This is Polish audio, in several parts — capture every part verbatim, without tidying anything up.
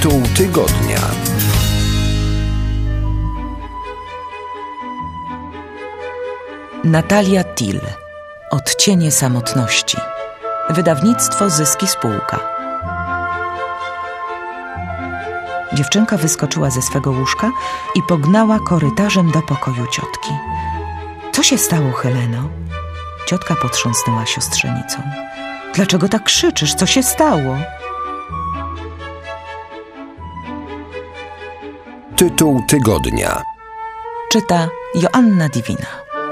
Tytuł tygodnia. Natalia Till. Odcienie samotności. Wydawnictwo Zyski Spółka. Dziewczynka wyskoczyła ze swego łóżka i pognała korytarzem do pokoju ciotki. Co się stało, Heleno? Ciotka potrząsnęła siostrzenicą. Dlaczego tak krzyczysz? Co się stało? Tytuł tygodnia. Czyta Joanna Divina.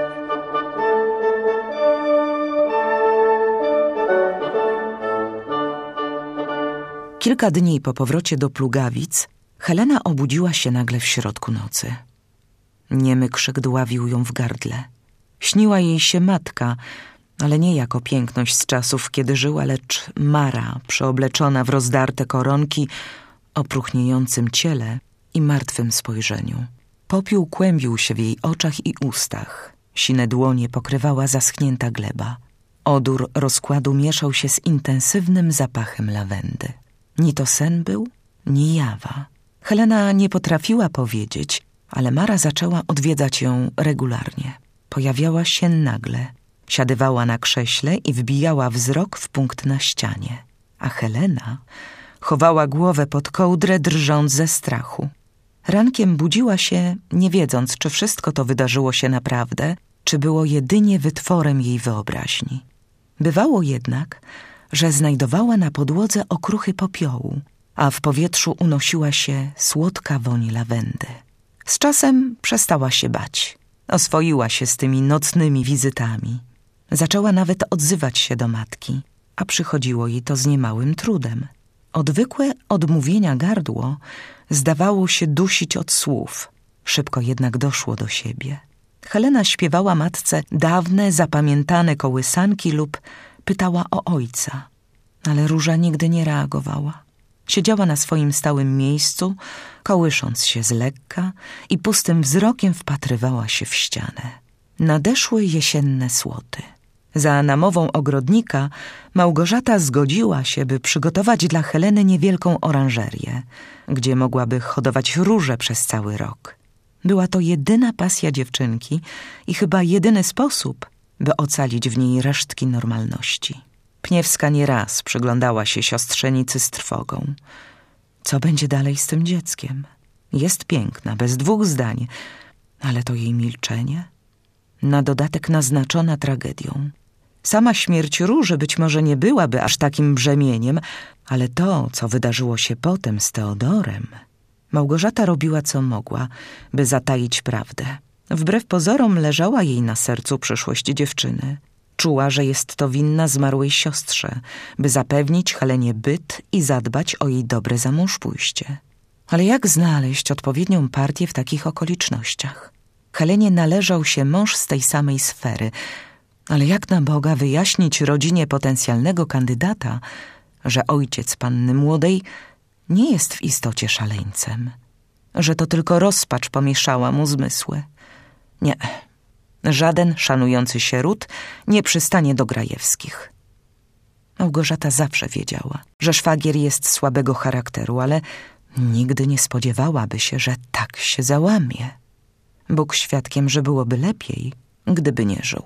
Kilka dni po powrocie do Plugawic Helena obudziła się nagle w środku nocy. Niemy krzyk dławił ją w gardle. Śniła jej się matka, ale nie jako piękność z czasów, kiedy żyła, lecz Mara, przeobleczona w rozdarte koronki, o próchniejącym ciele i martwym spojrzeniu. Popiół kłębił się w jej oczach i ustach. Sine dłonie pokrywała zaschnięta gleba. Odór rozkładu mieszał się z intensywnym zapachem lawendy. Ni to sen był, ni jawa. Helena nie potrafiła powiedzieć, ale Mara zaczęła odwiedzać ją regularnie. Pojawiała się nagle. Siadywała na krześle i wbijała wzrok w punkt na ścianie. A Helena chowała głowę pod kołdrę, drżąc ze strachu. Rankiem budziła się, nie wiedząc, czy wszystko to wydarzyło się naprawdę, czy było jedynie wytworem jej wyobraźni. Bywało jednak, że znajdowała na podłodze okruchy popiołu, a w powietrzu unosiła się słodka woń lawendy. Z czasem przestała się bać. Oswoiła się z tymi nocnymi wizytami. Zaczęła nawet odzywać się do matki, a przychodziło jej to z niemałym trudem. Odwykłe odmówienia gardło zdawało się dusić od słów. Szybko jednak doszło do siebie. Helena śpiewała matce dawne, zapamiętane kołysanki lub pytała o ojca. Ale Róża nigdy nie reagowała. Siedziała na swoim stałym miejscu, kołysząc się z lekka i pustym wzrokiem wpatrywała się w ścianę. Nadeszły jesienne słoty. Za namową ogrodnika Małgorzata zgodziła się, by przygotować dla Heleny niewielką oranżerię, gdzie mogłaby hodować róże przez cały rok. Była to jedyna pasja dziewczynki i chyba jedyny sposób, by ocalić w niej resztki normalności. Pniewska nieraz przyglądała się siostrzenicy z trwogą. Co będzie dalej z tym dzieckiem? Jest piękna, bez dwóch zdań, ale to jej milczenie? Na dodatek naznaczona tragedią. Sama śmierć Róży być może nie byłaby aż takim brzemieniem, ale to, co wydarzyło się potem z Teodorem... Małgorzata robiła, co mogła, by zataić prawdę. Wbrew pozorom leżała jej na sercu przyszłość dziewczyny. Czuła, że jest to winna zmarłej siostrze, by zapewnić Helenie byt i zadbać o jej dobre zamążpójście. Ale jak znaleźć odpowiednią partię w takich okolicznościach? Helenie należał się mąż z tej samej sfery, ale jak na Boga wyjaśnić rodzinie potencjalnego kandydata, że ojciec panny młodej nie jest w istocie szaleńcem, że to tylko rozpacz pomieszała mu zmysły? Nie, żaden szanujący się ród nie przystanie do Grajewskich. Małgorzata zawsze wiedziała, że szwagier jest słabego charakteru, ale nigdy nie spodziewałaby się, że tak się załamie. Bóg świadkiem, że byłoby lepiej, gdyby nie żył.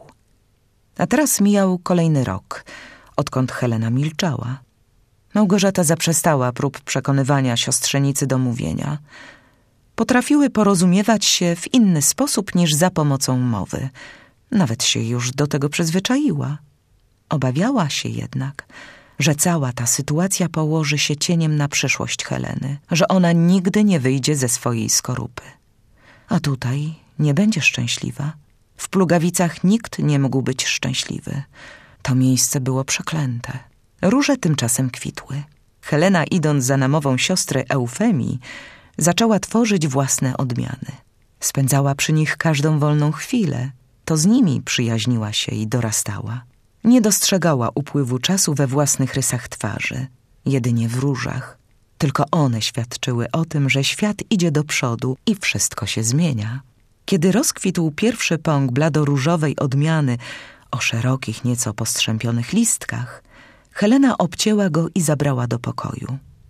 A teraz mijał kolejny rok, odkąd Helena milczała. Małgorzata zaprzestała prób przekonywania siostrzenicy do mówienia. Potrafiły porozumiewać się w inny sposób niż za pomocą mowy. Nawet się już do tego przyzwyczaiła. Obawiała się jednak, że cała ta sytuacja położy się cieniem na przyszłość Heleny, że ona nigdy nie wyjdzie ze swojej skorupy. A tutaj nie będzie szczęśliwa. W Plugawicach nikt nie mógł być szczęśliwy. To miejsce było przeklęte. Róże tymczasem kwitły. Helena, idąc za namową siostry Eufemii, zaczęła tworzyć własne odmiany. Spędzała przy nich każdą wolną chwilę. To z nimi przyjaźniła się i dorastała. Nie dostrzegała upływu czasu we własnych rysach twarzy, jedynie w różach. Tylko one świadczyły o tym, że świat idzie do przodu i wszystko się zmienia. Kiedy rozkwitł pierwszy pąk bladoróżowej odmiany o szerokich, nieco postrzępionych listkach, Helena obcięła go i zabrała do pokoju.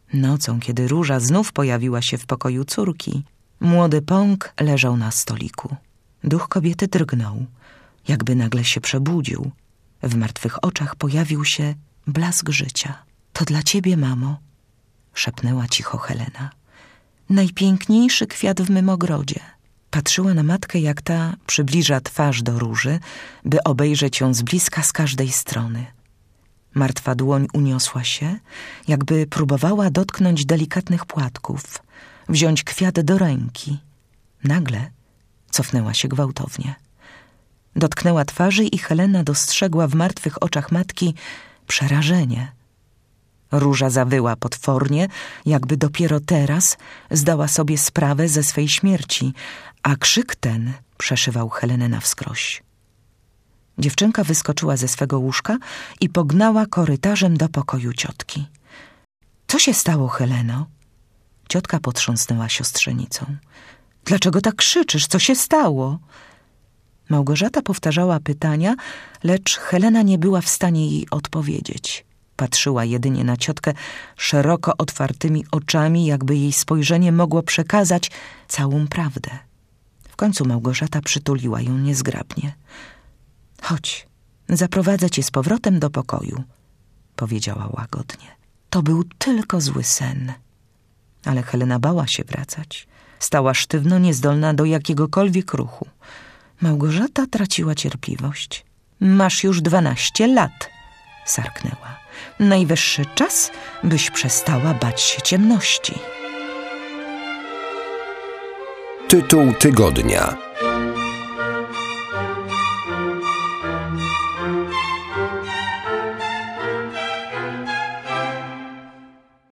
Nocą, kiedy Róża znów pojawiła się w pokoju córki, młody pąk leżał na stoliku. Duch kobiety drgnął, jakby nagle się przebudził. W martwych oczach pojawił się blask życia. To dla ciebie, mamo, szepnęła cicho Helena. Najpiękniejszy kwiat w mym ogrodzie. Patrzyła na matkę, jak ta przybliża twarz do Róży, by obejrzeć ją z bliska z każdej strony. Martwa dłoń uniosła się, jakby próbowała dotknąć delikatnych płatków, wziąć kwiat do ręki. Nagle cofnęła się gwałtownie. Dotknęła twarzy i Helena dostrzegła w martwych oczach matki przerażenie. Róża zawyła potwornie, jakby dopiero teraz zdała sobie sprawę ze swej śmierci, a krzyk ten przeszywał Helenę na wskroś. Dziewczynka wyskoczyła ze swego łóżka i pognała korytarzem do pokoju ciotki. Co się stało, Heleno? Ciotka potrząsnęła siostrzenicą. Dlaczego tak krzyczysz? Co się stało? Małgorzata powtarzała pytania, lecz Helena nie była w stanie jej odpowiedzieć. Patrzyła jedynie na ciotkę szeroko otwartymi oczami, jakby jej spojrzenie mogło przekazać całą prawdę. W końcu Małgorzata przytuliła ją niezgrabnie. Chodź, zaprowadzę cię z powrotem do pokoju, powiedziała łagodnie. To był tylko zły sen. Ale Helena bała się wracać. Stała sztywno, niezdolna do jakiegokolwiek ruchu. Małgorzata traciła cierpliwość. Masz już dwanaście lat, sarknęła. Najwyższy czas, byś przestała bać się ciemności. Tytuł tygodnia.